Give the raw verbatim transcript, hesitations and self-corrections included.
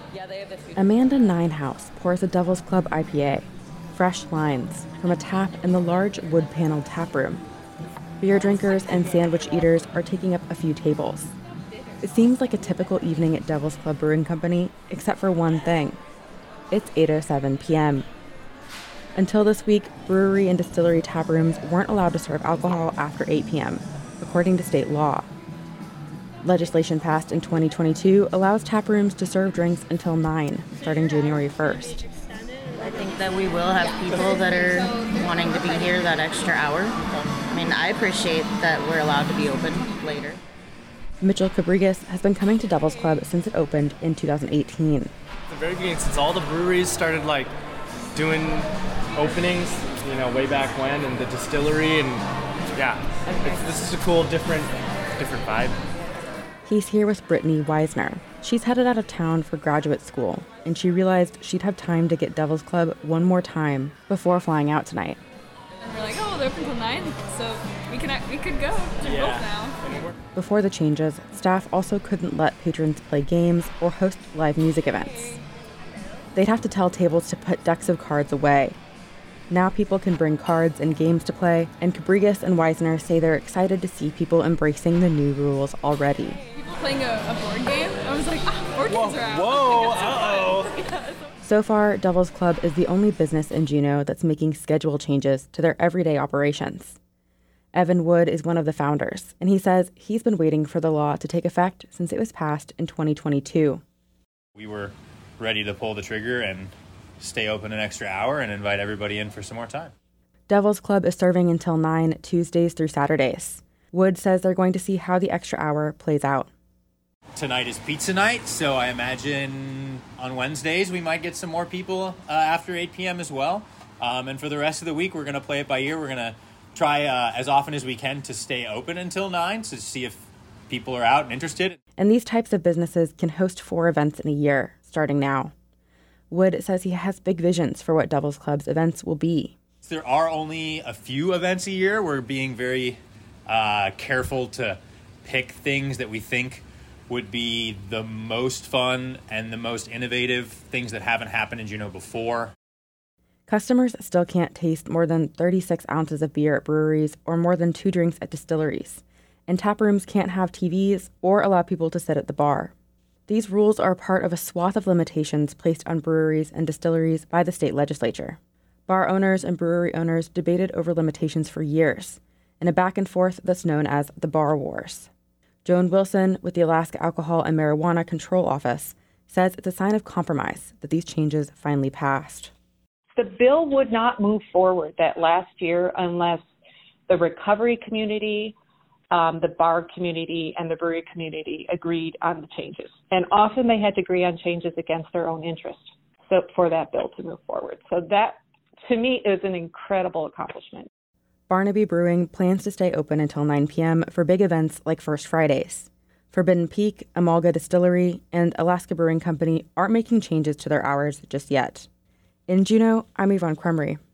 Amanda Ninehouse pours a Devil's Club I P A, fresh lines, from a tap in the large wood-paneled tap room. Beer drinkers and sandwich eaters are taking up a few tables. It seems like a typical evening at Devil's Club Brewing Company, except for one thing. It's eight oh seven p.m. Until this week, brewery and distillery tap rooms weren't allowed to serve alcohol after eight p.m., according to state law. Legislation passed in twenty twenty-two allows tap rooms to serve drinks until nine, starting January first. I think that we will have people that are wanting to be here that extra hour. I mean, I appreciate that we're allowed to be open later. Mitchell Cabrigas has been coming to Devil's Club since it opened in two thousand eighteen. At the very beginning, since all the breweries started like doing openings, you know, way back when, and the distillery, and yeah, it's, this is a cool, different, different vibe. He's here with Brittany Weisner. She's headed out of town for graduate school, and she realized she'd have time to get Devil's Club one more time before flying out tonight. And we're like, oh, they're open until nine, so we can we could go to yeah. both now. Before the changes, staff also couldn't let patrons play games or host live music events. They'd have to tell tables to put decks of cards away. Now people can bring cards and games to play, and Cabrigas and Weisner say they're excited to see people embracing the new rules already. People playing a, a board game, I was like, ah, board Whoa, games are out. whoa, uh-oh. Yeah, So far, Devil's Club is the only business in Juneau that's making schedule changes to their everyday operations. Evan Wood is one of the founders, and he says he's been waiting for the law to take effect since it was passed in twenty twenty-two. We were ready to pull the trigger and stay open an extra hour and invite everybody in for some more time. Devil's Club is serving until nine Tuesdays through Saturdays. Wood says they're going to see how the extra hour plays out. Tonight is pizza night, so I imagine on Wednesdays we might get some more people uh, after eight p.m. as well. Um, and for the rest of the week, we're going to play it by ear. We're going to try uh, as often as we can to stay open until nine to see if people are out and interested. And these types of businesses can host four events in a year, starting now. Wood says he has big visions for what Devil's Club's events will be. There are only a few events a year. We're being very uh, careful to pick things that we think would be the most fun and the most innovative, things that haven't happened in Juneau before. Customers still can't taste more than thirty-six ounces of beer at breweries or more than two drinks at distilleries. And tap rooms can't have T Vs or allow people to sit at the bar. These rules are part of a swath of limitations placed on breweries and distilleries by the state legislature. Bar owners and brewery owners debated over limitations for years, in a back and forth that's known as the Bar Wars. Joan Wilson with the Alaska Alcohol and Marijuana Control Office says it's a sign of compromise that these changes finally passed. The bill would not move forward that last year unless the recovery community, um, the bar community, and the brewery community agreed on the changes. And often they had to agree on changes against their own interest so for that bill to move forward. So that, to me, is an incredible accomplishment. Barnaby Brewing plans to stay open until nine p.m. for big events like First Fridays. Forbidden Peak, Amalga Distillery, and Alaska Brewing Company aren't making changes to their hours just yet. In Juneau, I'm Yvonne Crumry.